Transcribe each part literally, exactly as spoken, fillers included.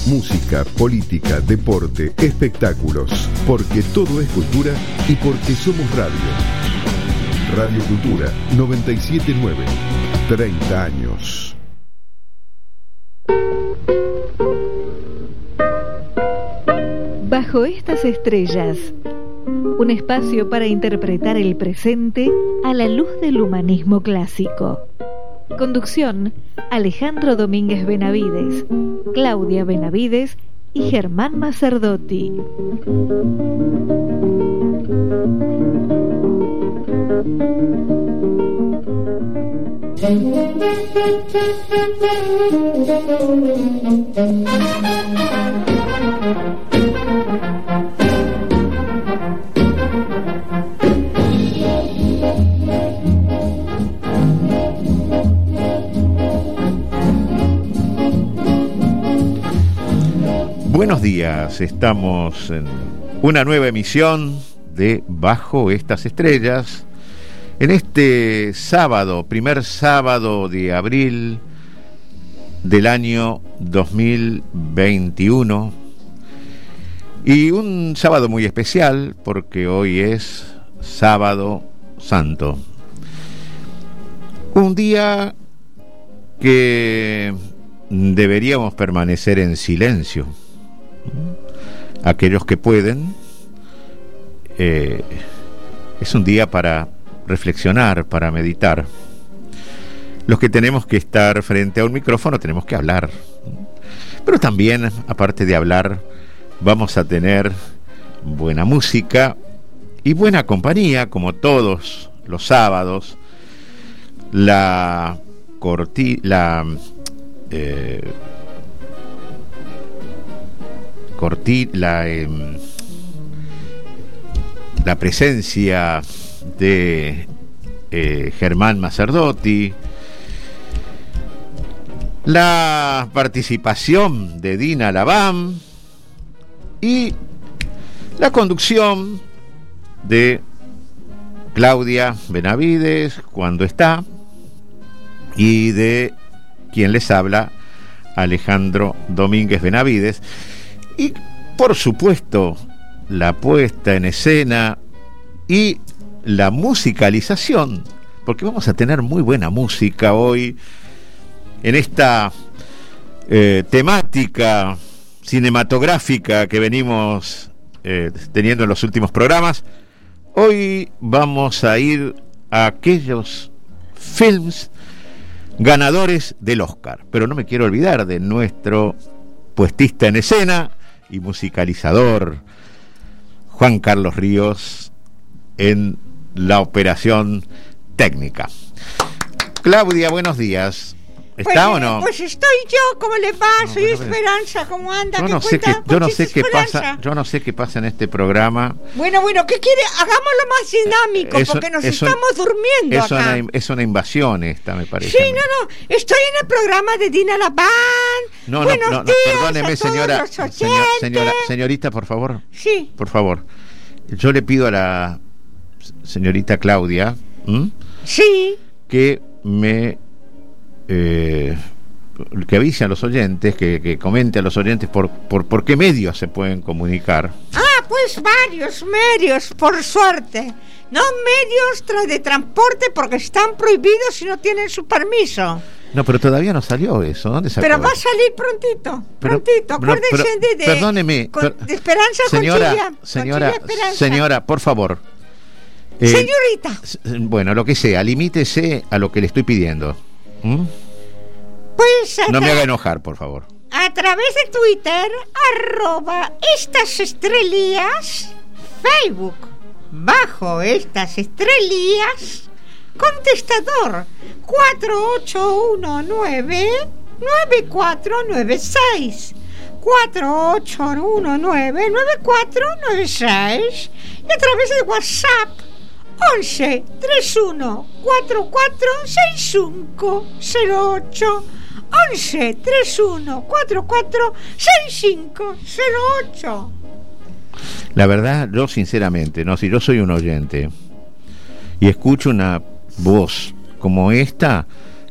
música, política, deporte, espectáculos. Porque todo es cultura y porque somos radio. Radio Cultura noventa y siete punto nueve. treinta años. Bajo estas estrellas, un espacio para interpretar el presente a la luz del humanismo clásico. Conducción: Alejandro Domínguez Benavides, Claudia Benavides y Germán Macerdotti. Buenos días, estamos en una nueva emisión de Bajo estas estrellas, en este sábado, primer sábado de abril del año dos mil veintiuno, y un sábado muy especial porque hoy es Sábado Santo, un día que deberíamos permanecer en silencio. Aquellos que pueden, eh, es un día para reflexionar, para meditar. Los que tenemos que estar frente a un micrófono tenemos que hablar, pero también, aparte de hablar, vamos a tener buena música y buena compañía, como todos los sábados. La corti la eh, corti la eh, la presencia de eh, Germán Macerdotti, la participación de Dina Labán y la conducción de Claudia Benavides cuando está, y de quien les habla, Alejandro Domínguez Benavides, y por supuesto la puesta en escena y la musicalización, porque vamos a tener muy buena música hoy en esta eh, temática cinematográfica que venimos eh, teniendo en los últimos programas. Hoy vamos a ir a aquellos films ganadores del Oscar, pero no me quiero olvidar de nuestro puestista en escena y musicalizador Juan Carlos Ríos en la operación técnica. Claudia, buenos días. ¿Está pues, o no? Pues estoy yo, ¿cómo le va? No, Soy bueno, Esperanza, ¿cómo anda? Yo no sé qué, yo no sé qué pasa, yo no sé qué pasa en este programa. Bueno, bueno, ¿qué quiere? Hagámoslo más dinámico, eso, porque nos eso, estamos durmiendo es acá. Una, es una invasión esta, me parece. Sí, no, no, estoy en el programa de Dina Labán. No, Buenos no, no, días perdóneme, a señora, todos los señor, señora, señorita, por favor. Sí. Por favor. Yo le pido a la señorita Claudia, ¿m? Sí, que me eh, que avise a los oyentes, que, que comente a los oyentes por, por, por qué medios se pueden comunicar. Ah, pues varios medios, por suerte. No medios tra- de transporte porque están prohibidos si no tienen su permiso. No, pero todavía no salió eso. ¿Dónde salió? Pero va a salir prontito, pero, prontito. Acuérdense no, pero, de, de, perdóneme, con, per, de Esperanza señora, Conchilla, señora, Conchilla Esperanza. Señora, por favor. Eh, Señorita. Bueno, lo que sea, limítese a lo que le estoy pidiendo. ¿Mm? Pues no me haga enojar, por favor. A través de Twitter, arroba estas estrellas, Facebook, bajo estas estrellas, contestador cuatro ocho uno nueve nueve cuatro nueve seis, cuatro ocho uno nueve nueve cuatro nueve seis, y a través de WhatsApp once treinta y uno cuarenta y cuatro sesenta y cinco cero ocho, once treinta y uno cuarenta y cuatro sesenta y cinco cero ocho. La verdad, yo sinceramente, no, si yo soy un oyente y escucho una voz como esta,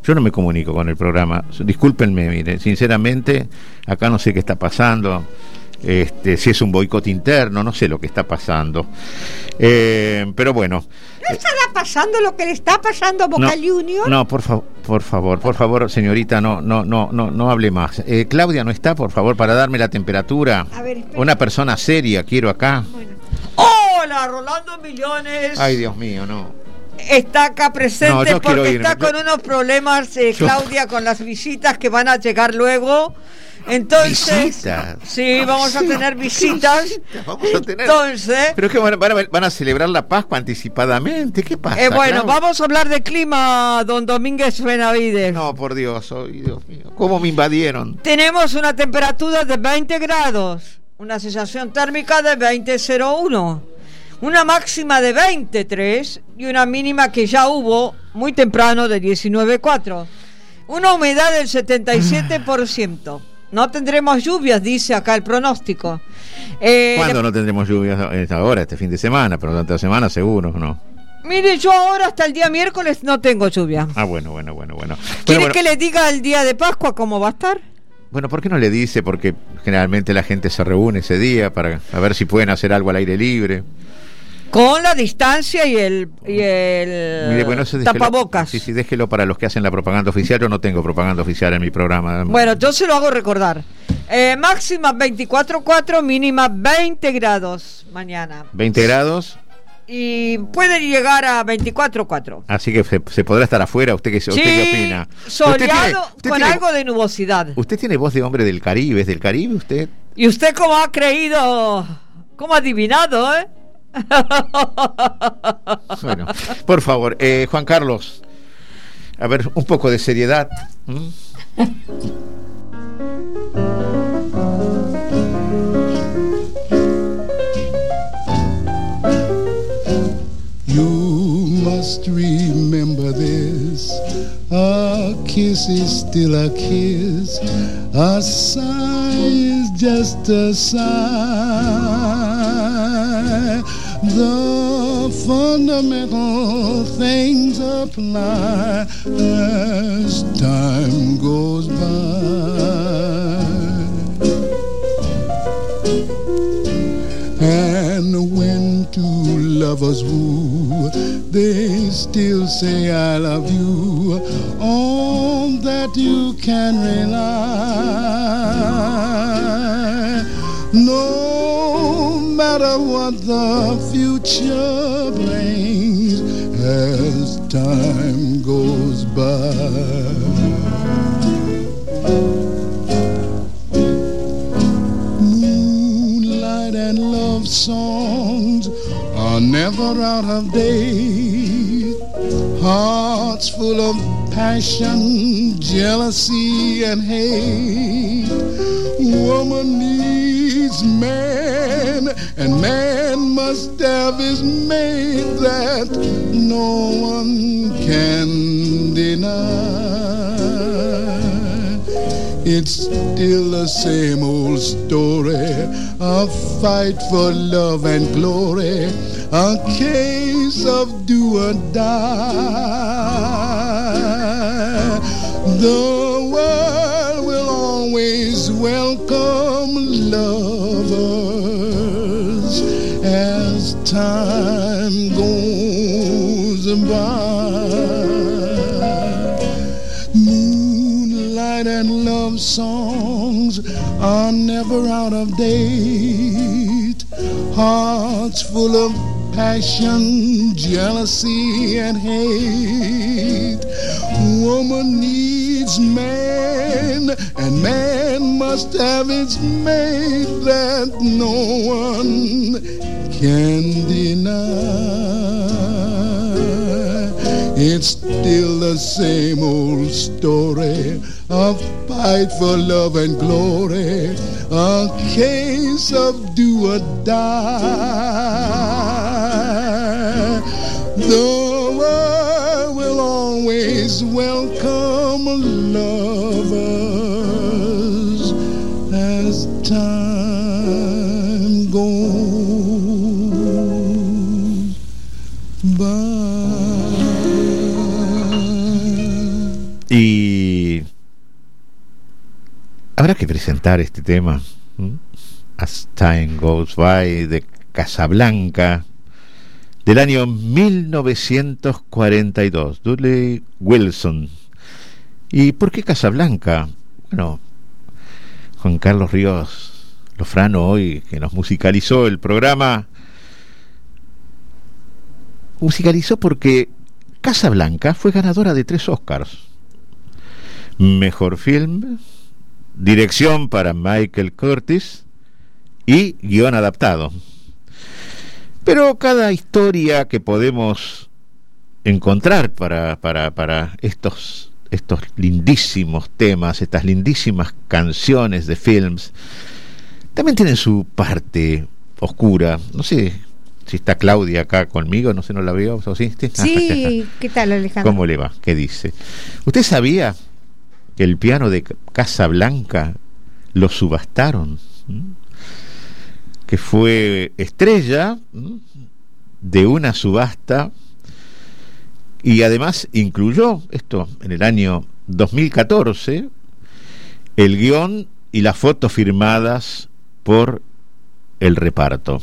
Yo no me comunico con el programa. Discúlpenme, mire, sinceramente, acá no sé qué está pasando. Este, si es un boicot interno, no sé lo que está pasando. Eh, pero bueno. ¿No estará pasando lo que le está pasando a Boca no, Juniors? No, por favor, por favor, por favor, señorita, no, no, no, no, no hable más. Eh, Claudia no está, por favor, para darme la temperatura. A ver, espera. Una persona seria quiero acá. Bueno. Hola, Rolando Millones. Ay, Dios mío, no. Está acá presente No, yo quiero porque irme. está con Yo- unos problemas, eh, Yo- Claudia, con las visitas que van a llegar luego. Entonces, ¿Visitas? sí, vamos a tener visitas. Vamos a tener. Entonces, Pero que van, van a, van a celebrar la Pascua anticipadamente. ¿Qué pasa? eh, bueno, Claudia? vamos a hablar de clima, don Domínguez Benavides. No, por Dios, ay, Dios mío. ¿Cómo me invadieron? Tenemos una temperatura de veinte grados, una sensación térmica de veinte coma cero uno, una máxima de veintitrés y una mínima que ya hubo muy temprano de diecinueve coma cuatro. Una humedad del setenta y siete por ciento. No tendremos lluvias, dice acá el pronóstico. Eh, ¿Cuándo no tendremos lluvias? Eh, Ahora, este fin de semana, pero durante la semana seguro, ¿no? Mire, yo ahora hasta el día miércoles no tengo lluvia. Ah, bueno, bueno, bueno, bueno. ¿Quiere Bueno, bueno. que le diga el día de Pascua cómo va a estar? Bueno, ¿por qué no le dice? Porque generalmente la gente se reúne ese día para a ver si pueden hacer algo al aire libre. Con la distancia y el, y el Mire, bueno, eso déjelo- tapabocas. Sí, sí, déjelo para los que hacen la propaganda oficial. Yo no tengo propaganda oficial en mi programa. Bueno, yo se lo hago recordar. Eh, máxima veinticuatro coma cuatro, mínima veinte grados mañana. veinte grados, Y puede llegar a veinticuatro coma cuatro. así que se, se podrá estar afuera. ¿Usted qué, usted qué opina? soleado ¿Usted tiene- usted con tiene- algo de nubosidad. Usted tiene voz de hombre del Caribe, ¿es del Caribe usted? ¿Y usted cómo ha creído, cómo ha adivinado, eh? Bueno, por favor, eh, Juan Carlos, a ver, un poco de seriedad. ¿Mm? You must remember this. A kiss is still a kiss. A sigh is just a sigh. The fundamental things apply as time goes by. And when two lovers woo, they still say I love you. On that you can rely. No matter what the future brings as time goes by. And love songs are never out of date. Hearts full of passion, jealousy, and hate. Woman needs man, and man must have his mate that no one can deny. It's still the same old story, a fight for love and glory, a case of do or die. The world will always welcome lovers as time goes by. And love songs are never out of date. Hearts full of passion, jealousy, and hate. Woman needs man, and man must have its mate that no one can deny. It's still the same old story, a fight for love and glory, a case of do or die. The world will always welcome lovers as time goes by. Y habrá que presentar este tema, ¿Mm? As Time Goes By, de Casablanca, del año mil novecientos cuarenta y dos, Dudley Wilson. ¿Y por qué Casablanca? Bueno, Juan Carlos Ríos Lofrano, hoy que nos musicalizó el programa, musicalizó porque Casablanca fue ganadora de tres Oscars: mejor film, dirección para Michael Curtis y guión adaptado. Pero cada historia que podemos encontrar para, para, para estos, estos lindísimos temas, estas lindísimas canciones de films, también tienen su parte oscura. No sé si está Claudia acá conmigo, no sé, no la veo. ¿O sí? ¿Sí? Sí, ¿qué tal, Alejandro? ¿Cómo le va? ¿Qué dice? ¿Usted sabía que el piano de Casablanca lo subastaron? ¿Mm? Que fue estrella de una subasta, y además incluyó esto en el año dos mil catorce el guión y las fotos firmadas por el reparto.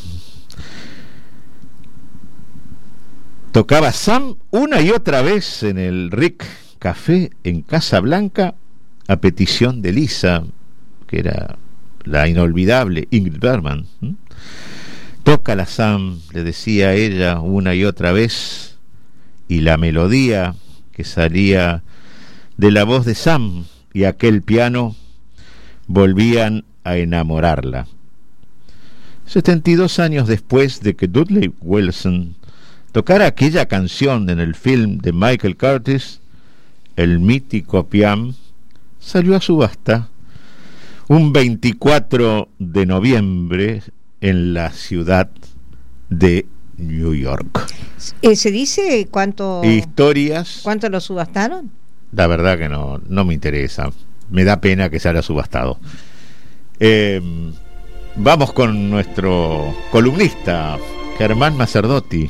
Tocaba Sam una y otra vez en el Rick Café en Casablanca a petición de Lisa, que era la inolvidable Ingrid Bergman. ¿Mm? Tócala, Sam, le decía ella una y otra vez, y la melodía que salía de la voz de Sam y aquel piano volvían a enamorarla. setenta y dos años después de que Dudley Wilson tocara aquella canción en el film de Michael Curtis, el mítico piano salió a subasta un veinticuatro de noviembre en la ciudad de New York. Eh, ¿Se dice cuánto historias? ¿Cuánto lo subastaron? La verdad que no, no me interesa. Me da pena que se haya subastado. Eh, vamos con nuestro columnista, Germán Macerdotti.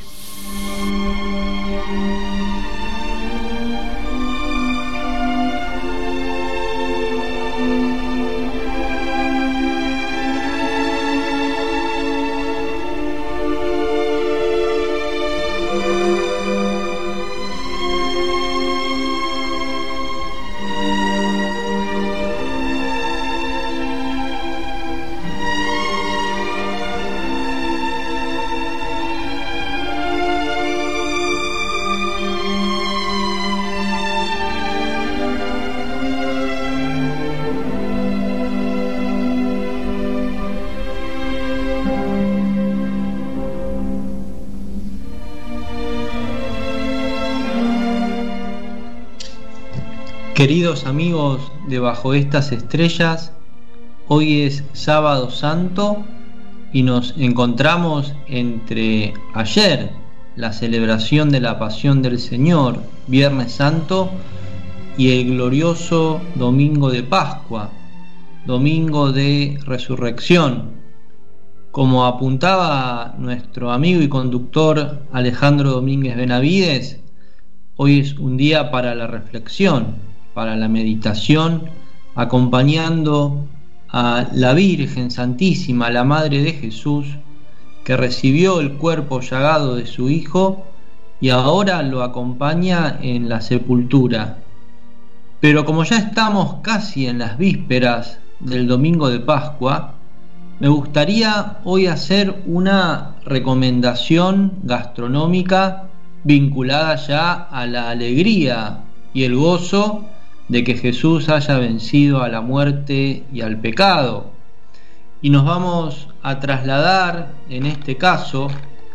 Queridos amigos de Bajo estas Estrellas, hoy es Sábado Santo y nos encontramos entre ayer, la celebración de la Pasión del Señor, Viernes Santo, y el glorioso Domingo de Pascua, Domingo de Resurrección. Como apuntaba nuestro amigo y conductor Alejandro Domínguez Benavides, hoy es un día para la reflexión, para la meditación, acompañando a la Virgen Santísima, la Madre de Jesús, que recibió el cuerpo llagado de su Hijo y ahora lo acompaña en la sepultura. Pero como ya estamos casi en las vísperas del Domingo de Pascua, me gustaría hoy hacer una recomendación gastronómica vinculada ya a la alegría y el gozo de que Jesús haya vencido a la muerte y al pecado. Y nos vamos a trasladar, en este caso,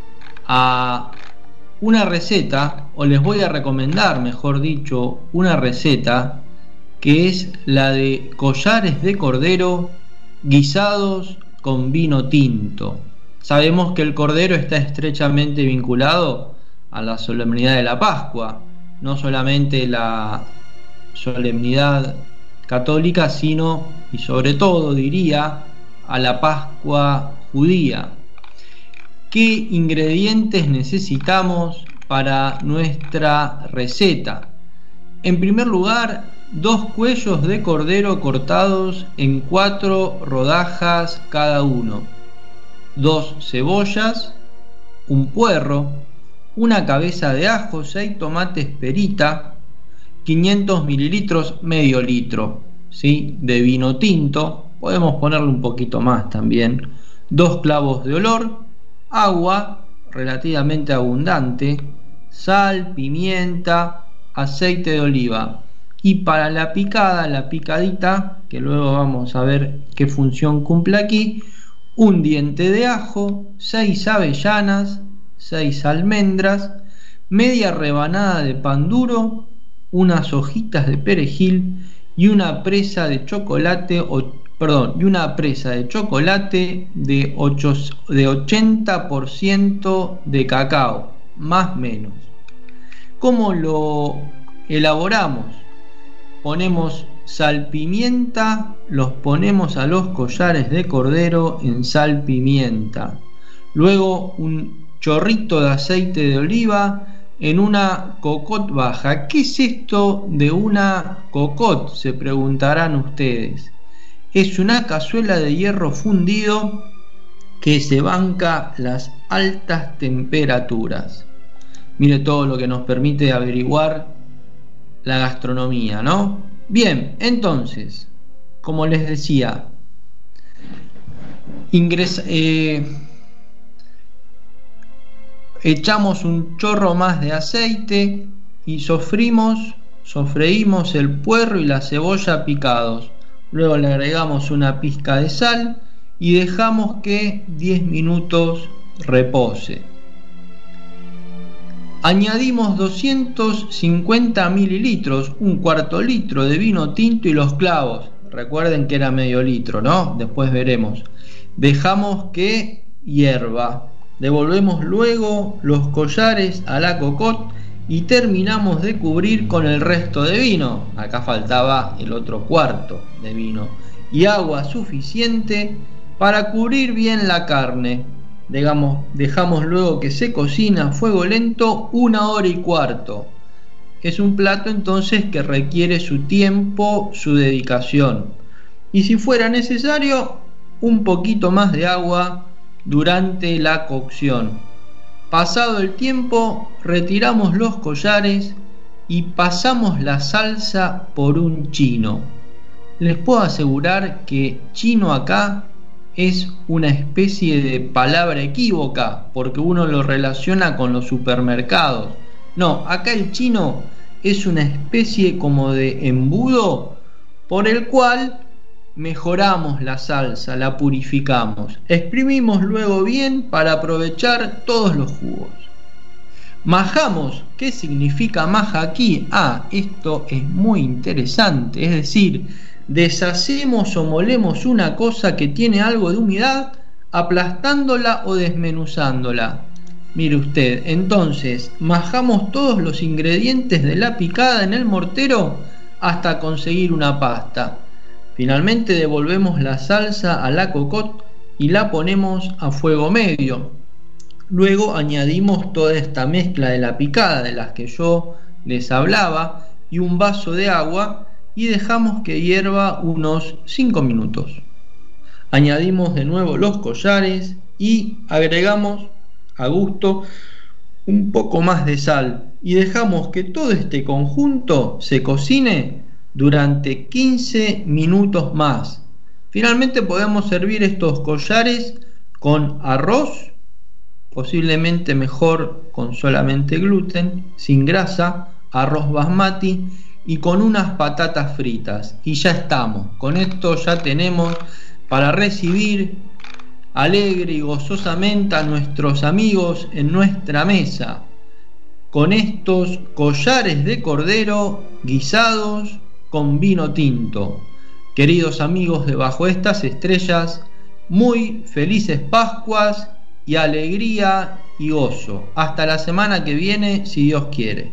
a una receta, o les voy a recomendar, mejor dicho, una receta que es la de collares de cordero guisados con vino tinto. Sabemos que el cordero está estrechamente vinculado a la solemnidad de la Pascua, no solamente la solemnidad católica, sino y sobre todo, diría, a la Pascua judía. ¿Qué ingredientes necesitamos para nuestra receta? En primer lugar, dos cuellos de cordero cortados en cuatro rodajas cada uno, dos cebollas, un puerro, una cabeza de ajo, seis tomates perita, quinientos mililitros, medio litro, ¿sí?, de vino tinto, podemos ponerle un poquito más también, dos clavos de olor, agua relativamente abundante, sal, pimienta, aceite de oliva. Y para la picada, la picadita, que luego vamos a ver qué función cumple aquí, un diente de ajo, seis avellanas, seis almendras, media rebanada de pan duro, unas hojitas de perejil y una presa de chocolate, o, perdón, y una presa de chocolate de, ocho, de ochenta por ciento de cacao, más o menos. ¿Cómo lo elaboramos? Ponemos salpimienta, los ponemos a los collares de cordero en salpimienta. Luego un chorrito de aceite de oliva en una cocotte baja. ¿Qué es esto de una cocotte?, se preguntarán ustedes. Es una cazuela de hierro fundido que se banca las altas temperaturas. Mire todo lo que nos permite averiguar la gastronomía, ¿no? Bien, entonces, como les decía, ingresa, eh, echamos un chorro más de aceite y sofrimos, sofreímos el puerro y la cebolla picados. Luego le agregamos una pizca de sal y dejamos que diez minutos repose. Añadimos doscientos cincuenta mililitros, un cuarto litro de vino tinto y los clavos. Recuerden que era medio litro, ¿no? Después veremos. Dejamos que hierva. Devolvemos luego los collares a la cocotte y terminamos de cubrir con el resto de vino. Acá faltaba el otro cuarto de vino. Y agua suficiente para cubrir bien la carne. Digamos, dejamos luego que se cocina a fuego lento una hora y cuarto. Es un plato entonces que requiere su tiempo, su dedicación. Y si fuera necesario, un poquito más de agua durante la cocción. Pasado el tiempo, retiramos los collares y pasamos la salsa por un chino. Les puedo asegurar que chino acá es una especie de palabra equívoca, porque uno lo relaciona con los supermercados. No, acá el chino es una especie como de embudo por el cual mejoramos la salsa, la purificamos, exprimimos luego bien para aprovechar todos los jugos. Majamos. ¿Qué significa maja aquí? Ah, esto es muy interesante, es decir, deshacemos o molemos una cosa que tiene algo de humedad, aplastándola o desmenuzándola. Mire usted, entonces majamos todos los ingredientes de la picada en el mortero hasta conseguir una pasta. Finalmente devolvemos la salsa a la cocotte y la ponemos a fuego medio. Luego añadimos toda esta mezcla de la picada de las que yo les hablaba y un vaso de agua y dejamos que hierva unos cinco minutos. Añadimos de nuevo los collares y agregamos a gusto un poco más de sal y dejamos que todo este conjunto se cocine durante quince minutos más. Finalmente podemos servir estos collares con arroz, posiblemente mejor con solamente gluten, sin grasa, arroz basmati y con unas patatas fritas. Y ya estamos, con esto ya tenemos para recibir alegre y gozosamente a nuestros amigos en nuestra mesa, con estos collares de cordero guisados con vino tinto. Queridos amigos de Bajo Estas Estrellas, muy felices Pascuas y alegría y gozo. Hasta la semana que viene, si Dios quiere.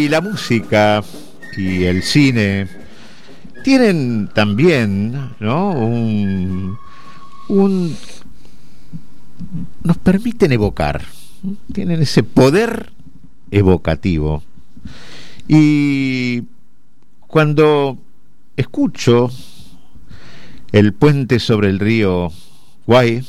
la música y el cine tienen también, ¿no? un, un nos permiten evocar, tienen ese poder evocativo. Y cuando escucho El puente sobre el río Kwai,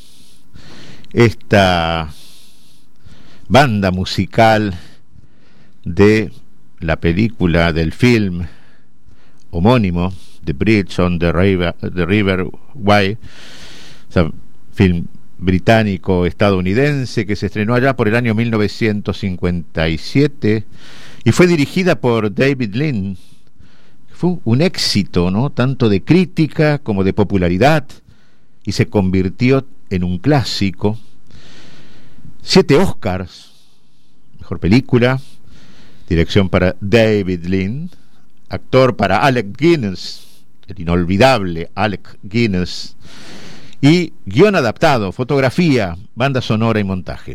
esta banda musical de la película, del film homónimo, The Bridge on the River, the River Kwai, o sea, film británico estadounidense que se estrenó allá por el año mil novecientos cincuenta y siete y fue dirigida por David Lean. Fue un éxito, ¿no? Tanto de crítica como de popularidad, y se convirtió en un clásico. Siete Oscars: mejor película, dirección para David Lean, actor para Alec Guinness, el inolvidable Alec Guinness, y guión adaptado, fotografía, banda sonora y montaje.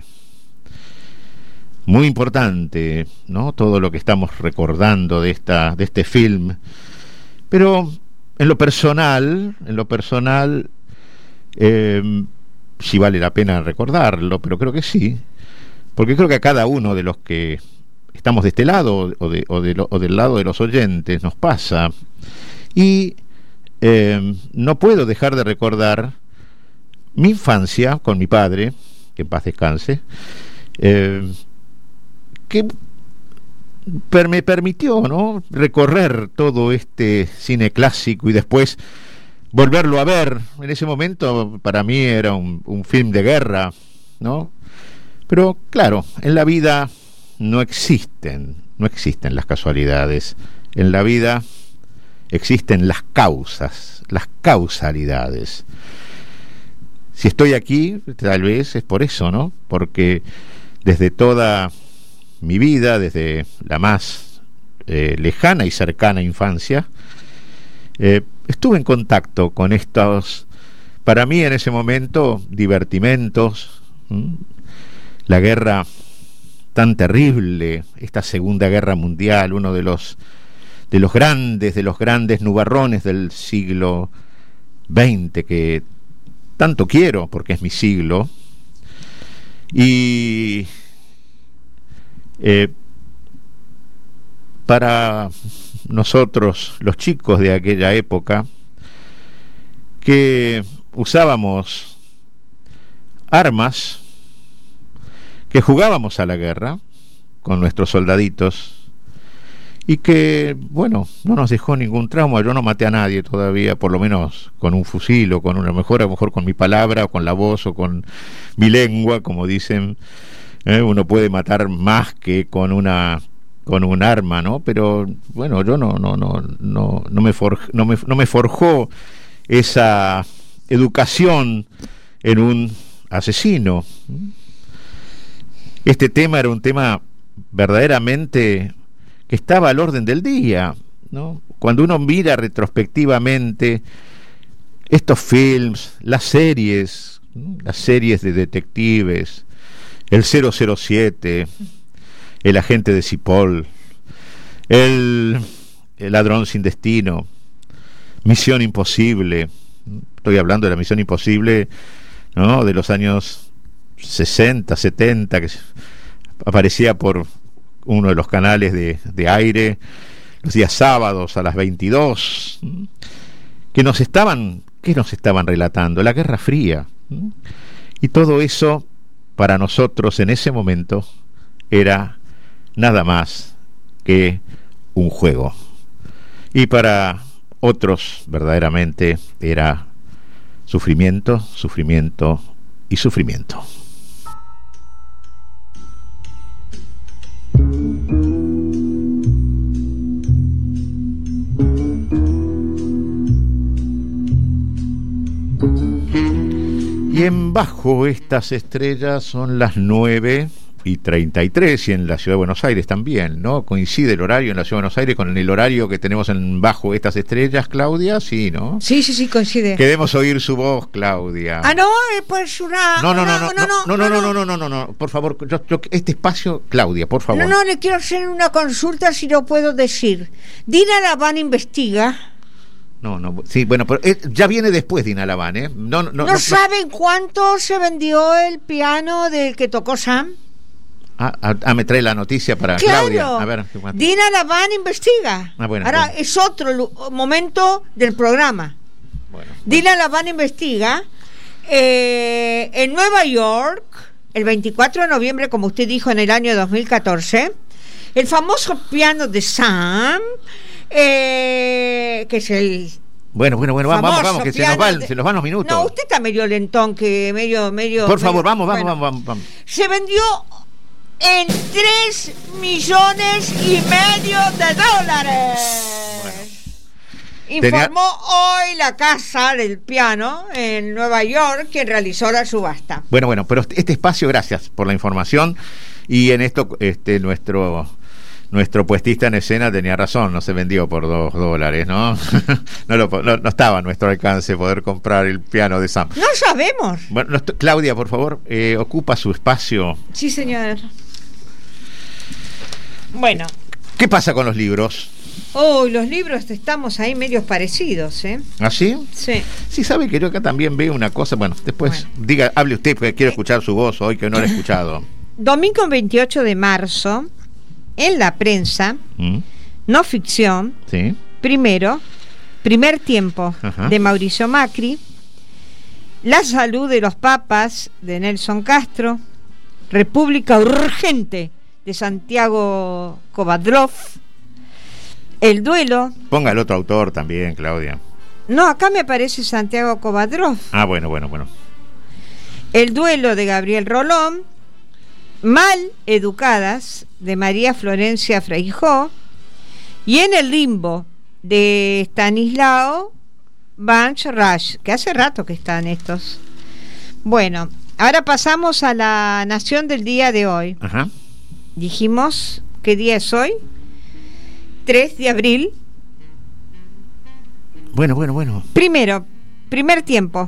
Muy importante, ¿no? Todo lo que estamos recordando de esta, de este film. Pero en lo personal, en lo personal, eh, sí vale la pena recordarlo, pero creo que sí, porque creo que a cada uno de los que estamos de este lado o, de, o, de lo, o del lado de los oyentes nos pasa. Y eh, no puedo dejar de recordar mi infancia con mi padre, que en paz descanse, eh, que per, me permitió, ¿no?, recorrer todo este cine clásico y después volverlo a ver. En ese momento para mí era un, un film de guerra, ¿no? Pero claro, en la vida no existen, no existen las casualidades. En la vida existen las causas, las causalidades. Si estoy aquí, tal vez es por eso, ¿no? Porque desde toda mi vida, desde la más eh, lejana y cercana infancia, eh, estuve en contacto con estos, para mí en ese momento, divertimentos, ¿m? La guerra tan terrible, esta Segunda Guerra Mundial, uno de los de los grandes, de los grandes nubarrones del siglo veinte, que tanto quiero porque es mi siglo. Y eh, para nosotros, los chicos de aquella época, que usábamos armas, que jugábamos a la guerra con nuestros soldaditos y que, bueno, no nos dejó ningún trauma. Yo no maté a nadie todavía, por lo menos con un fusil o con una mejor, a lo mejor con mi palabra o con la voz o con mi lengua, como dicen. Eh, uno puede matar más que con una con un arma, ¿no? Pero bueno, yo no no no no no me forj, no me no me forjó esa educación en un asesino. Este tema era un tema verdaderamente que estaba al orden del día, ¿no? Cuando uno mira retrospectivamente estos films, las series, ¿no?, las series de detectives, el cero cero siete, el agente de Cipoll, el, el ladrón sin destino, Misión Imposible. Estoy hablando de la Misión Imposible, ¿no?, de los años sesenta, setenta, que aparecía por uno de los canales de, de aire los días sábados a las veintidós, que nos estaban, ¿qué nos estaban relatando? La Guerra Fría. Y todo eso para nosotros en ese momento era nada más que un juego, y para otros verdaderamente era sufrimiento, sufrimiento y sufrimiento. Y en Bajo estas estrellas son las nueve y treinta y tres, y en la Ciudad de Buenos Aires también, ¿no? Coincide el horario en la Ciudad de Buenos Aires con el horario que tenemos en Bajo Estas Estrellas, Claudia, sí, ¿no? Sí, sí, sí, coincide. Queremos oír su voz, Claudia. Ah, no, es pues una... No, no, una, no, no, no, no, no, no, no, no, no, no, no, por favor, yo, yo, este espacio, Claudia, por favor. No, no, le quiero hacer una consulta, si lo puedo decir. Dina Laván investiga... No, no, sí, bueno, pero eh, ya viene después Dina Laván, ¿eh? No, no, no, ¿No, no saben cuánto se vendió el piano del que tocó Sam? Ah, ah, ah, me trae la noticia para claro. Claudia. A ver, Dina Laván investiga. Ah, bueno, Ahora bueno. es otro momento del programa. Bueno, Dina bueno. Laván investiga eh, en Nueva York, el veinticuatro de noviembre, como usted dijo, en el año dos mil catorce, el famoso piano de Sam, eh, que es el... Bueno, bueno, bueno, vamos, vamos, que se nos, van, de... se nos van los minutos. No, usted está medio lentón, que medio, medio... Por medio... favor, vamos, vamos, bueno. vamos, vamos. Se vendió en tres millones y medio de dólares. Bueno. Informó Tenía... hoy la Casa del Piano en Nueva York, quien realizó la subasta. Bueno, bueno, pero este espacio, gracias por la información. Y en esto, este, nuestro... Nuestro puestista en escena tenía razón, no se vendió por dos dólares, ¿no? no, lo, no, no estaba a nuestro alcance poder comprar el piano de Sam. No sabemos. Bueno, no, Claudia, por favor, eh, ocupa su espacio. Sí, señor. Bueno. ¿Qué pasa con los libros? Oh, los libros estamos ahí medios parecidos, ¿eh? ¿Ah, sí? Sí. Sí, sabe que yo acá también veo una cosa, bueno, después bueno. diga, hable usted porque quiero escuchar su voz hoy que no la he escuchado. Domingo veintiocho de marzo... En la prensa, ¿Mm? no ficción, sí. primero, primer tiempo Ajá. de Mauricio Macri, la salud de los papas de Nelson Castro, República Urgente de Santiago Kovadrov, el duelo... Ponga el otro autor también, Claudia. No, acá me aparece Santiago Kovadrov. Ah, bueno, bueno, bueno. El duelo de Gabriel Rolón, Mal educadas de María Florencia Freijó, y En el limbo de Stanislao Banch Rash, que hace rato que están estos. Bueno, ahora pasamos a la Nación del día de hoy. Ajá. Dijimos, ¿qué día es hoy? tres de abril. Bueno, bueno, bueno. Primero, primer tiempo.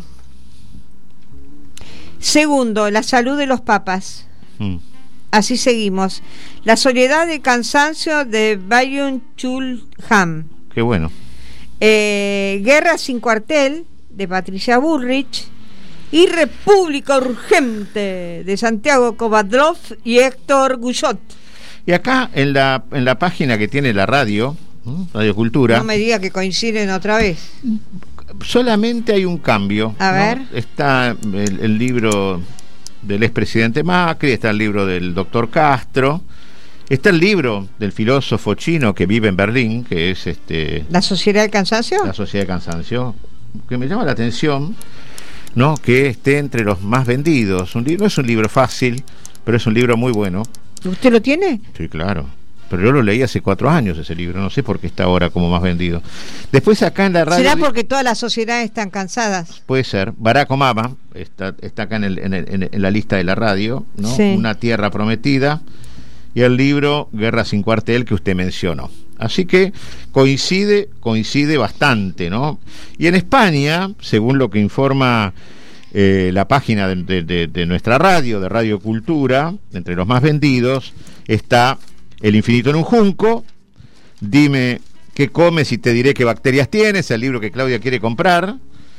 Segundo, la salud de los papas. Mm. Así seguimos. La soledad del cansancio de Byung-Chul Han. Qué bueno. Eh, Guerra sin cuartel de Patricia Bullrich. Y República Urgente de Santiago Kovadrov y Héctor Guyot. Y acá en la, en la página que tiene la radio, Radio Cultura... No me diga que coinciden otra vez. Solamente hay un cambio. A ¿no? ver. Está el, el libro... del expresidente Macri, está el libro del doctor Castro, está el libro del filósofo chino que vive en Berlín, que es este ¿La Sociedad del Cansancio? La Sociedad del Cansancio, que me llama la atención, ¿no? Que esté entre los más vendidos. Un libro, no es un libro fácil, pero es un libro muy bueno. ¿Usted lo tiene? Sí, claro. Pero yo lo leí hace cuatro años ese libro, no sé por qué está ahora como más vendido. Después acá en la radio... ¿Será porque todas las sociedades están cansadas? Puede ser. Barack Obama está, está acá en, el, en, el, en la lista de la radio, ¿no? Sí. Una tierra prometida. Y el libro Guerra sin cuartel que usted mencionó. Así que coincide, coincide bastante, ¿no? Y en España, según lo que informa eh, la página de, de, de, de nuestra radio, de Radio Cultura, entre los más vendidos, está... El infinito en un junco, Dime qué comes y te diré qué bacterias tienes, el libro que Claudia quiere comprar,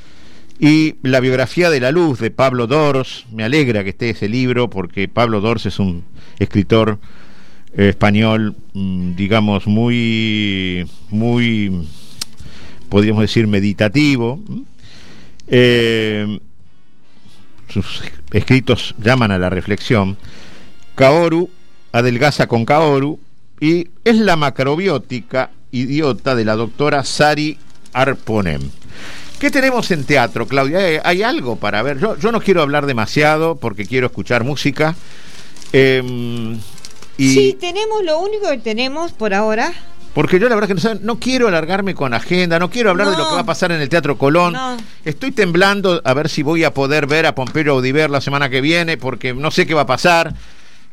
y La biografía de la luz de Pablo Dors. Me alegra que esté ese libro porque Pablo Dors es un escritor eh, español, mmm, digamos, muy, muy, podríamos decir, meditativo. Eh, sus escritos llaman a la reflexión. Kaoru adelgaza con Kaoru, y es la macrobiótica idiota de la doctora Sari Arponem. ¿Qué tenemos en teatro, Claudia? ¿Hay algo para ver? Yo, yo no quiero hablar demasiado porque quiero escuchar música. Eh, y sí, tenemos lo único que tenemos por ahora. Porque yo la verdad que no, no quiero alargarme con agenda, no quiero hablar no, de lo que va a pasar en el Teatro Colón. No. Estoy temblando a ver si voy a poder ver a Pompeyo Audiver la semana que viene porque no sé qué va a pasar.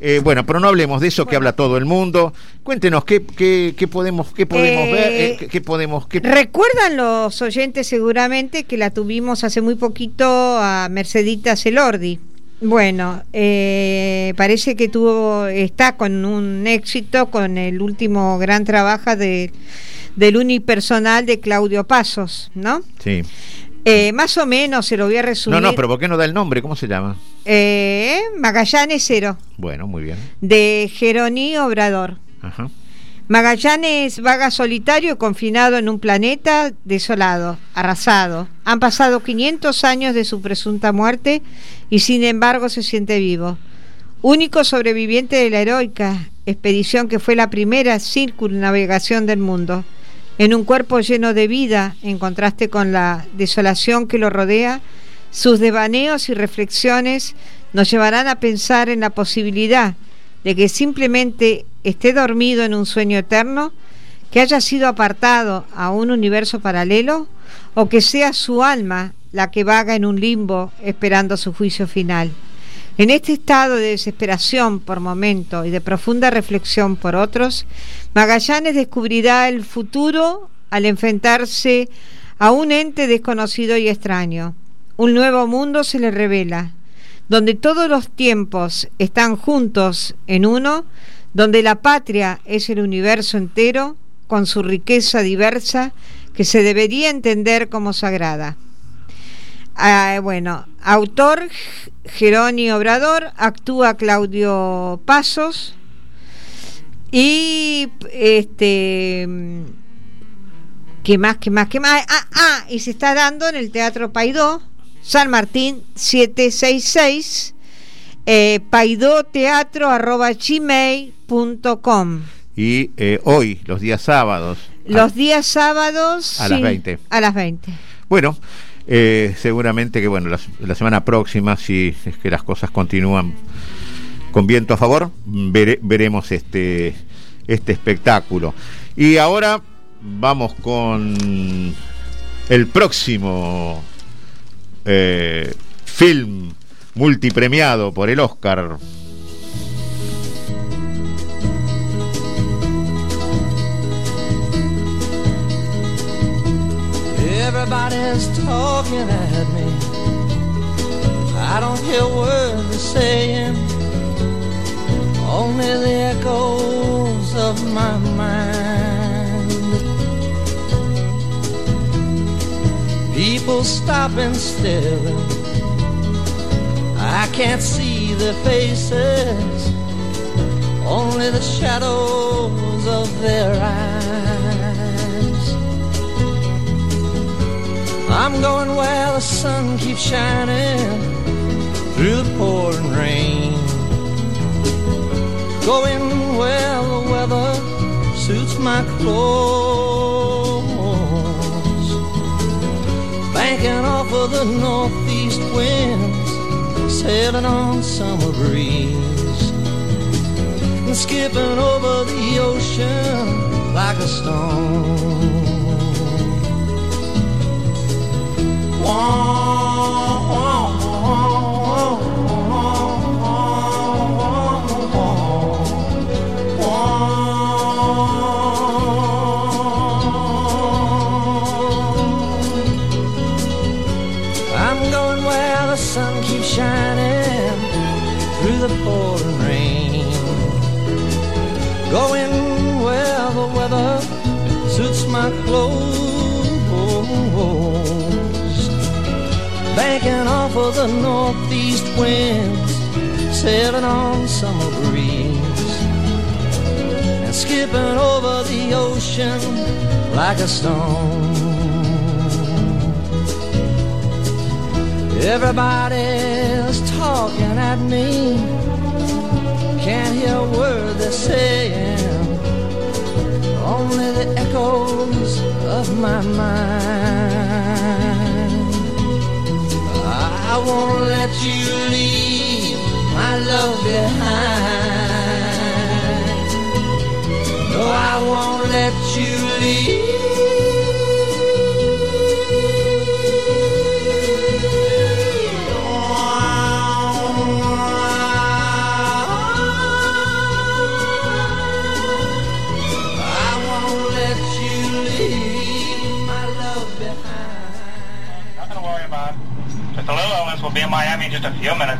Eh, bueno, pero no hablemos de eso bueno. que habla todo el mundo. Cuéntenos qué, qué, qué podemos, qué podemos eh, ver, eh, qué, qué podemos. Qué... Recuerdan los oyentes seguramente que la tuvimos hace muy poquito a Mercedita Celordi. Bueno, eh, parece que tuvo, está con un éxito con el último gran trabajo de, del unipersonal de Claudio Pasos, ¿no? Sí. Eh, más o menos se lo voy a resumir. No, no, pero ¿por qué no da el nombre? ¿Cómo se llama? Eh, Magallanes Cero. Bueno, muy bien. De Jeroní Obrador. Ajá. Magallanes vaga solitario y confinado en un planeta desolado, arrasado. Han pasado quinientos años de su presunta muerte y sin embargo se siente vivo. Único sobreviviente de la heroica expedición que fue la primera circunnavegación del mundo. En un cuerpo lleno de vida, en contraste con la desolación que lo rodea, sus devaneos y reflexiones nos llevarán a pensar en la posibilidad de que simplemente esté dormido en un sueño eterno, que haya sido apartado a un universo paralelo, o que sea su alma la que vaga en un limbo esperando su juicio final. En este estado de desesperación por momento y de profunda reflexión por otros, Magallanes descubrirá el futuro al enfrentarse a un ente desconocido y extraño. Un nuevo mundo se le revela, donde todos los tiempos están juntos en uno, donde la patria es el universo entero, con su riqueza diversa, que se debería entender como sagrada. Ah, bueno, autor Jeroní Obrador, actúa Claudio Pasos y este ¿qué más, qué más, qué más? Ah, ah, y se está dando en el Teatro Paidó, San Martín setecientos sesenta y seis, eh, paidoteatro arroba gmail punto com. Y eh, hoy, los días sábados. Los a, días sábados a sí, las veinte. A las veinte. Bueno, eh, seguramente que bueno, la, la semana próxima, si es que las cosas continúan con viento a favor, vere, veremos este, este espectáculo. Y ahora vamos con el próximo eh, film multipremiado por el Oscar. Everybody's talking at me. I don't hear words they're saying, only the echoes of my mind. People stopping staring, I can't see their faces, only the shadows of their eyes. I'm going where the sun keeps shining through the pouring rain, going where the weather suits my clothes, banking off of the northeast winds, sailing on summer breeze, and skipping over the ocean like a stone. I'm going where the sun keeps shining through the pouring rain, going where the weather suits my clothes, banking off of the northeast winds, sailing on summer breeze, and skipping over the ocean like a stone. Everybody's talking at me, can't hear a word they're saying, only the echoes of my mind. I won't let you leave my love behind. No, I won't let you leave. Marlins will be in Miami in just a few minutes.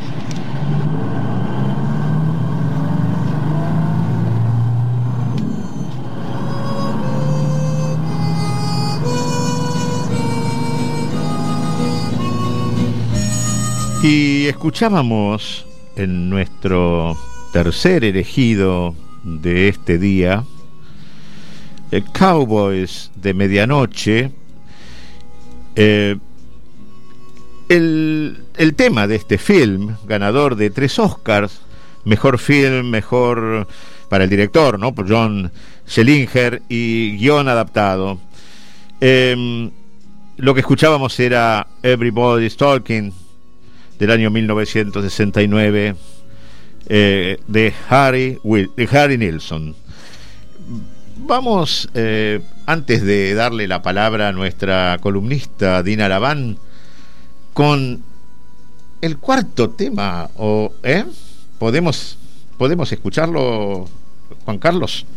Y escuchábamos en nuestro tercer elegido de este día, el Cowboys de Medianoche, eh, el, el tema de este film, ganador de tres Oscars, mejor film, mejor para el director, ¿no? Por John Schellinger, y guión adaptado. Eh, lo que escuchábamos era Everybody's Talking, del año mil novecientos sesenta y nueve, eh, de Harry Will, de Harry Nilsson. Vamos, eh, antes de darle la palabra a nuestra columnista Dina Laván, con el cuarto tema, o ¿eh? podemos podemos escucharlo, Juan Carlos.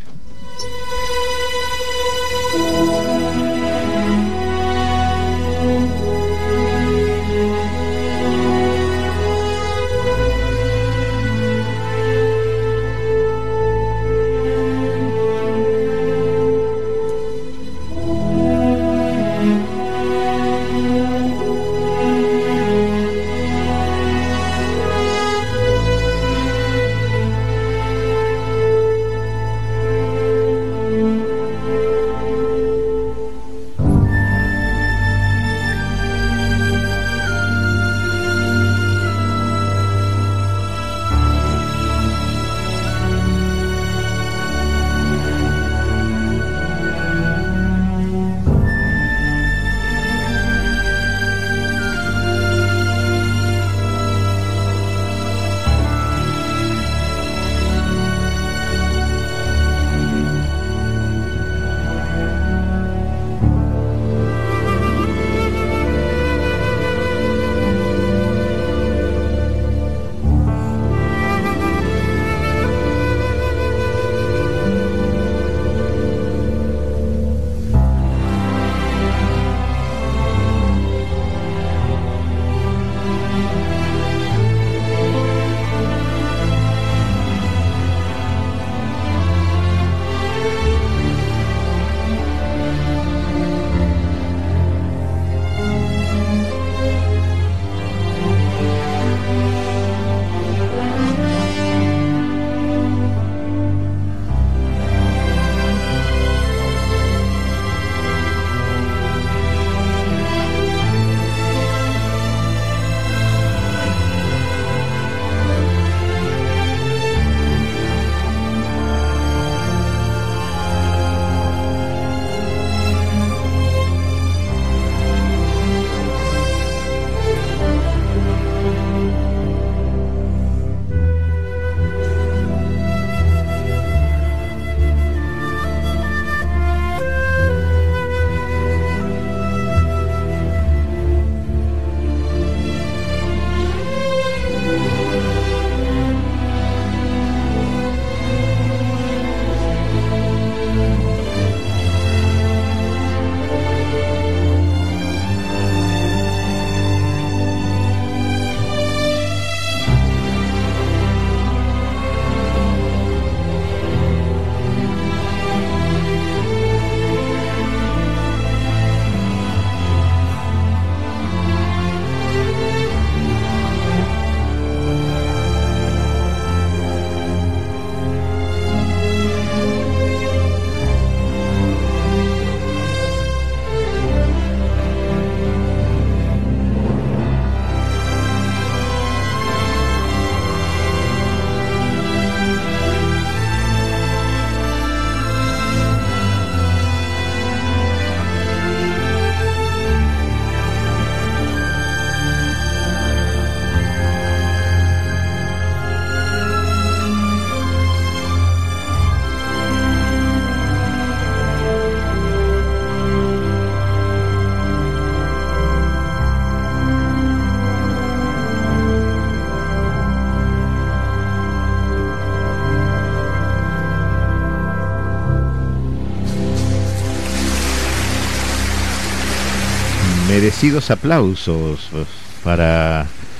merecidos aplausos para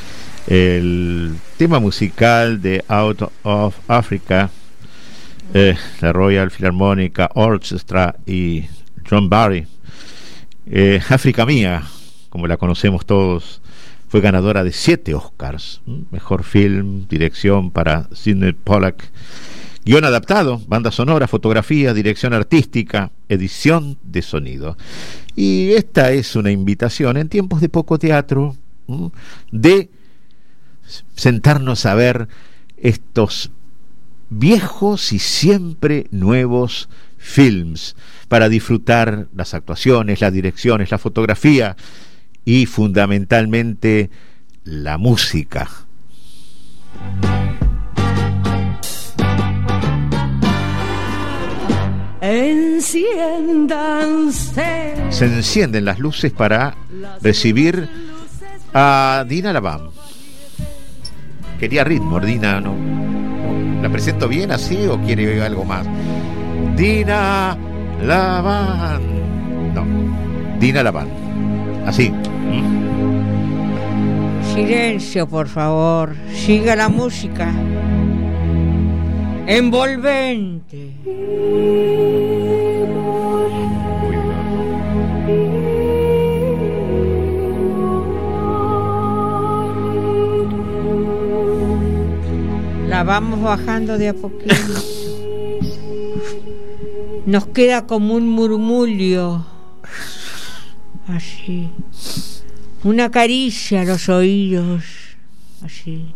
El tema musical de Out of Africa, eh, la Royal Philharmonic Orchestra y John Barry. eh, África Mía, como la conocemos todos, fue ganadora de siete Oscars. Mejor film, dirección para Sidney Pollack, guión adaptado, banda sonora, fotografía, dirección artística, edición de sonido. Y esta es una invitación en tiempos de poco teatro, ¿m? de sentarnos a ver estos viejos y siempre nuevos films para disfrutar las actuaciones, las direcciones, la fotografía y fundamentalmente la música. Enciéndanse. Se encienden las luces para recibir a Dina Laban. Quería ritmo, Dina, ¿no? ¿La presento bien así o quiere algo más? Dina Laban. No, Dina Laban. Así. ¿Mm? Silencio, por favor. Siga la música. Envolvente. La vamos bajando de a poquito. Nos queda como un murmullo. Así. Una caricia a los oídos. Así.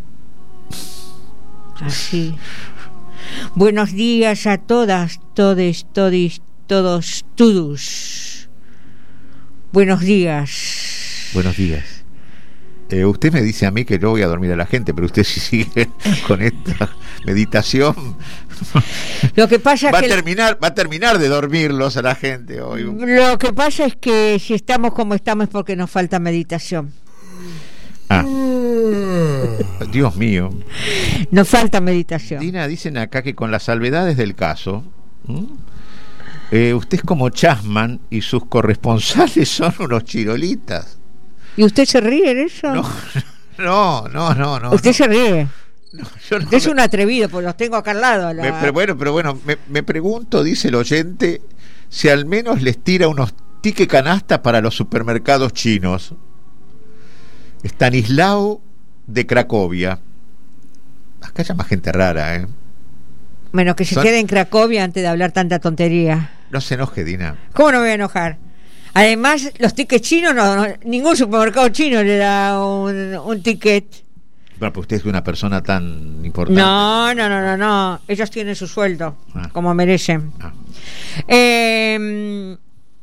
Así. Buenos días a todas, todes, todis, todos, todos. Buenos días. Buenos días. Eh, usted me dice a mí que no voy a dormir a la gente, pero usted si sigue con esta meditación, lo que pasa va es que a terminar, va a terminar de dormirlos a la gente hoy. Lo que pasa es que si estamos como estamos es porque nos falta meditación. Ah. Dios mío. Nos falta meditación. Dina, dicen acá que con las salvedades del caso, eh, usted es como Chasman y sus corresponsales son unos chirolitas. ¿Y usted se ríe de eso? No, no, no, no. no ¿Usted no. se ríe? No, yo no usted es me... un atrevido, pues los tengo acá al lado. La... Me, pero bueno, pero bueno, me, me pregunto, dice el oyente, si al menos les tira unos tickets canasta para los supermercados chinos. Stanislao de Cracovia. Acá llama gente rara, ¿eh? Bueno, que se Son... quede en Cracovia antes de hablar tanta tontería. No se enoje, Dina. ¿Cómo no me voy a enojar? Además, los tickets chinos, no, no, ningún supermercado chino le da un, un ticket. Bueno, pues usted es una persona tan importante. No, no, no, no, no. Ellos tienen su sueldo, ah. como merecen. Ah. Eh,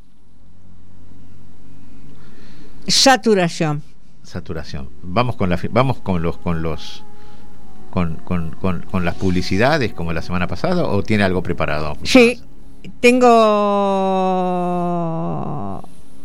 saturación. Saturación. Vamos con la, vamos con los, con los, con, con, con, con las publicidades como la semana pasada, ¿o tiene algo preparado? Sí. Tengo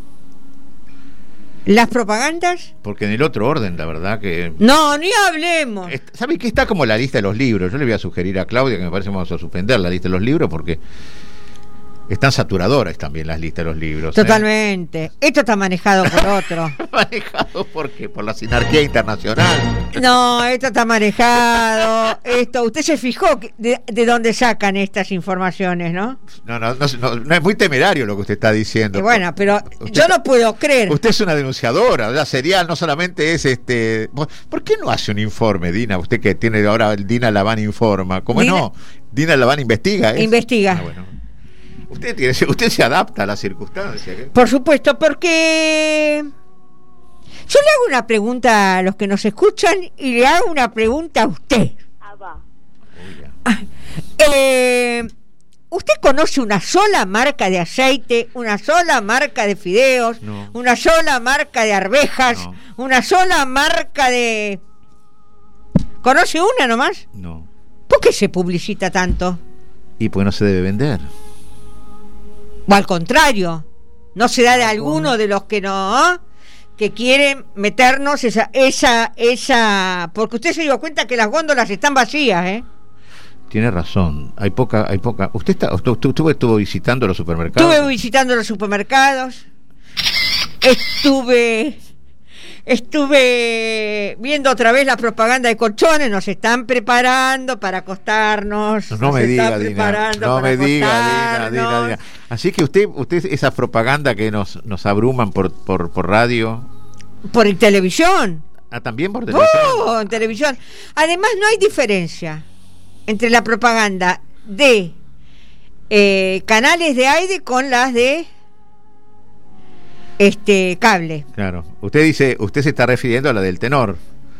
las propagandas. Porque en el otro orden, la verdad que... No, ni hablemos. ¿Sabe qué? Está como la lista de los libros. Yo le voy a sugerir a Claudia que me parece que vamos a suspender la lista de los libros porque están saturadoras también las listas de los libros. Totalmente. ¿eh? Esto está manejado por otro. ¿Manejado por qué? Por la Sinarquía Internacional. No, esto está manejado. Esto, usted se fijó de, de dónde sacan estas informaciones, ¿no? No, no, no, no, no es muy temerario lo que usted está diciendo. Y bueno, pero usted, yo no puedo creer. Usted es una denunciadora, o sea, serial, no solamente es este. ¿Por qué no hace un informe, Dina? Usted que tiene ahora el Dina Laban informa. ¿Cómo Dina, no? Dina Laban investiga. ¿es? Investiga. Ah, bueno. Usted, tiene, usted se adapta a las circunstancias. ¿eh? Por supuesto, porque yo le hago una pregunta a los que nos escuchan y le hago una pregunta a usted. Ah, va. Ah, eh, ¿Usted conoce una sola marca de aceite, una sola marca de fideos, no. una sola marca de arvejas, no. una sola marca de... ¿Conoce una nomás? No. ¿Por qué se publicita tanto? Y pues no se debe vender. O al contrario, no se da de alguno de los que no, ¿eh? que quieren meternos esa, esa, esa, porque usted se dio cuenta que las góndolas están vacías, ¿eh? Tiene razón, hay poca, hay poca. ¿Usted está, usted, usted estuvo visitando los supermercados? Estuve visitando los supermercados, estuve estuve viendo otra vez la propaganda de colchones, nos están preparando para acostarnos. No nos me diga, están Dina, preparando no para me diga, Dina, acostarnos. Dina, Dina. Así que usted, usted esa propaganda que nos, nos abruman por, por, por radio. Por televisión. Ah, también por televisión. Oh, en televisión. Además, no hay diferencia entre la propaganda de eh, canales de aire con las de este cable. Claro. Usted dice, usted se está refiriendo a la del tenor.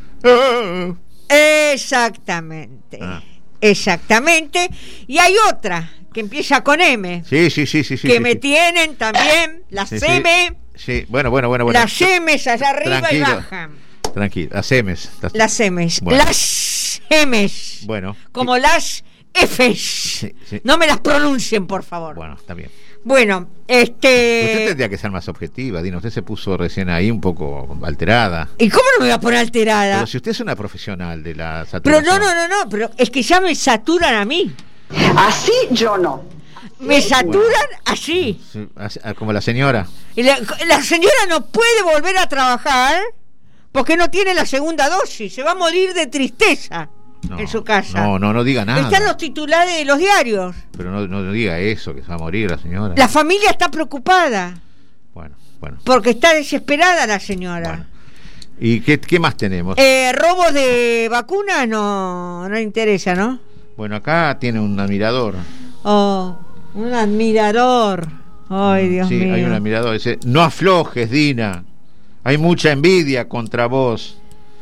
Exactamente. Ah. Exactamente. Y hay otra que empieza con M. Sí, sí, sí, sí, sí. que sí, me sí. tienen también las Sí, sí. M. Sí, bueno, bueno, bueno, bueno. Las M's allá arriba Tranquilo. y bajan. Tranquilo, las M's. Las, Las M's. Bueno. Las M's. Bueno. Como las F's. Sí, sí. No me las pronuncien, por favor. Bueno, está bien. Bueno, este. Usted tendría que ser más objetiva, Dina. Usted se puso recién ahí un poco alterada. ¿Y cómo no me voy a poner alterada? Pero si usted es una profesional de la Pero saturación. no, no, no, no, pero es que ya me saturan a mí. Así yo no. Me saturan así. Sí, así- ah, como la señora. Y la, la señora no puede volver a trabajar porque no tiene la segunda dosis. Se va a morir de tristeza No, en su casa. No, no, no diga nada. Están los titulares de los diarios. Pero no, no diga eso, que se va a morir la señora. La familia está preocupada Bueno, bueno. porque está desesperada la señora. Bueno. ¿Y qué, qué más tenemos? Eh, robos de vacunas no, no interesa, ¿no? Bueno, acá tiene un admirador. Oh, un admirador. Ay, Dios sí, mío. hay un admirador. Dice, no aflojes, Dina. Hay mucha envidia contra vos.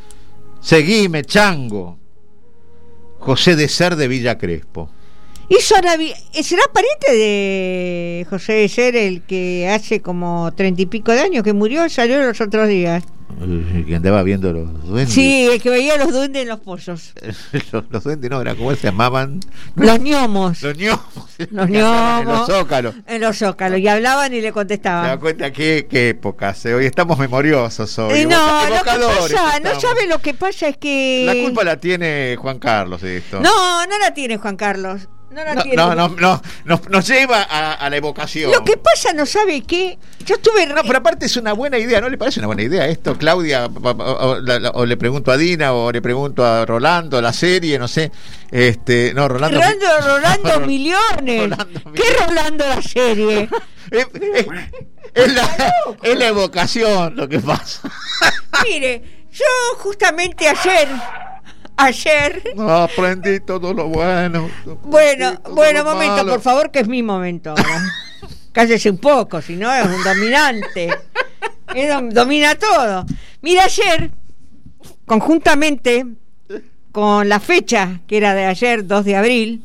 Seguime, chango. José de Ser de Villa Crespo. Hizo Navi- ¿Será pariente de José de Ser, el que hace como treinta y pico de años que murió? Salió los otros días. Eh, Que andaba viendo los duendes. Sí, el que veía los duendes en los pozos. los, los duendes no, era como se llamaban. Los ñomos. Los ñomos. Los Que andaban en ñomos. los zócalos. En los zócalos. Y hablaban y le ¿Se da contestaban. cuenta qué, qué épocas? eh? Hoy estamos memoriosos hoy. Eh, no, evoca- lo que evocadores pasa, no estamos. sabe lo que pasa es que... La culpa la tiene Juan Carlos de esto. No, no la tiene Juan Carlos. No la no, tiene. no, no, no, nos, nos lleva a, a la evocación. Lo que pasa, no sabe qué. Yo estuve. No, pero aparte es una buena idea, ¿no le parece una buena idea esto, Claudia? O, o- o- o le pregunto a Dina, o le pregunto a Rolando, la serie, no sé. Este, no, Rolando. Rolando, Rolando Ro- Millones. Rolando ¿Qué Rolando la serie? es, es- es la, es la evocación lo que pasa. Mire, yo justamente ayer. Ayer. Aprendí todo lo bueno. Bueno, aprendí todo bueno, lo momento, malo. por favor, que es mi momento ahora. Cállese un poco, si no es un dominante. Él dom- domina todo. Mira, ayer, conjuntamente con la fecha que era de ayer, dos de abril,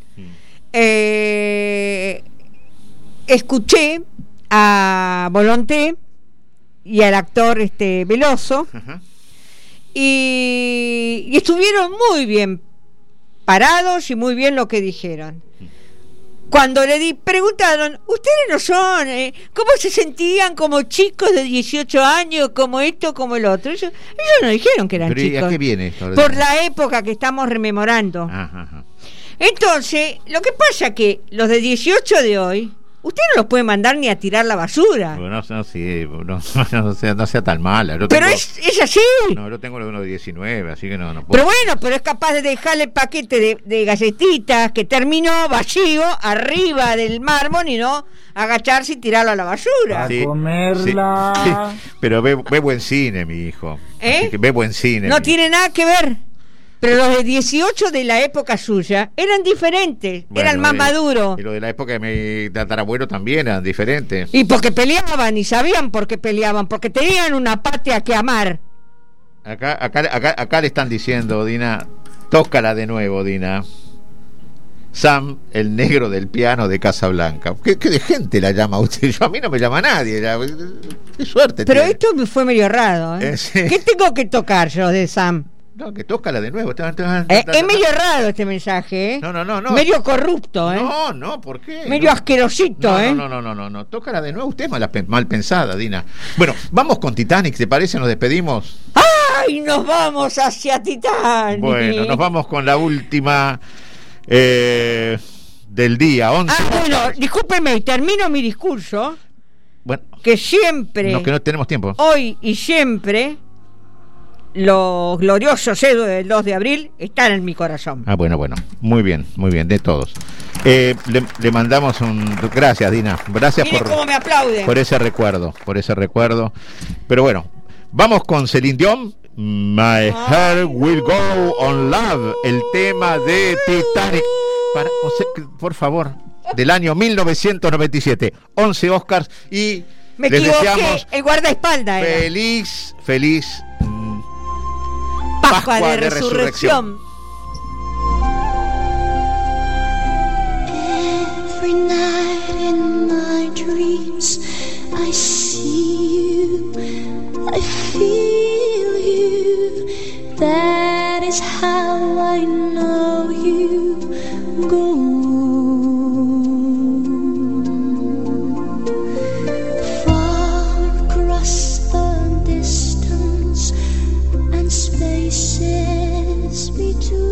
eh, escuché a Volonté y al actor este Veloso Ajá. y, y estuvieron muy bien parados y muy bien lo que dijeron. Cuando le di, preguntaron, ¿ustedes no son? eh, ¿Cómo se sentían como chicos de dieciocho años, como esto, como el otro? Ellos, ellos no dijeron que eran Pero ¿y chicos. a qué viene esto? Por la época que estamos rememorando. Ajá, ajá. Entonces, lo que pasa que los de dieciocho de hoy, usted no los puede mandar ni a tirar la basura. Bueno, no, no, sí, no, no sea, no sea tan mala. Yo Pero tengo- es, es así. No, yo tengo uno de diecinueve, así que no, no puedo. Pero bueno, pero es capaz de dejarle el paquete de, de galletitas que terminó vacío arriba del mármol y no agacharse y tirarlo a la basura. Sí, comerla. sí, sí, pero ve, ve buen cine, mi hijo. ¿Eh? Así que ve buen cine. No mi- tiene nada que ver. Pero los de dieciocho de la época suya eran diferentes, Bueno, eran más eh, maduros. Y lo de la época de mi tatarabuelo también eran diferentes. Y porque peleaban y sabían por qué peleaban, porque tenían una patria que amar. Acá, acá, acá, acá le están diciendo, Dina, tócala de nuevo, Dina. Sam, el negro del piano de Casablanca. ¿Qué, qué de gente la llama usted? Yo, a mí no me llama nadie. la- qué suerte Pero tiene. esto me fue medio raro, ¿eh? Eh, sí. ¿Qué tengo que tocar yo de Sam? No, que tócala de nuevo. Eh, es medio raro este mensaje, ¿eh? No, no, no, no. Medio corrupto, ¿eh? No, no, ¿por qué? Medio No. asquerosito, No, ¿eh? no, no, no, no, no. Tócala de nuevo. Usted es mal, mal pensada, Dina. Bueno, vamos con Titanic, ¿te parece? Nos despedimos. ¡Ay, nos vamos hacia Titanic! Bueno, nos vamos con la última eh, del día, once. Ah, bueno, discúlpeme, y termino mi discurso, Bueno, que siempre, no, que no tenemos tiempo. hoy y siempre, los gloriosos héroes del dos de abril están en mi corazón. Ah, bueno, bueno, muy bien, muy bien, de todos. Eh, le, le mandamos un... Gracias, Dina, gracias Miren por, cómo me aplauden. por ese recuerdo, por ese recuerdo. Pero bueno, vamos con Celine Dion, My Heart Will Go On Love, el tema de Titanic. Para, o sea, por favor, del año mil novecientos noventa y siete, once Oscars y me les equivoqué, deseamos el guardaespaldas era. feliz, feliz mm, Pascua, Pascua de, de resurrección. Every night in my dreams I see you, I feel you. That is how I know you go. Far across the distance and spaces between.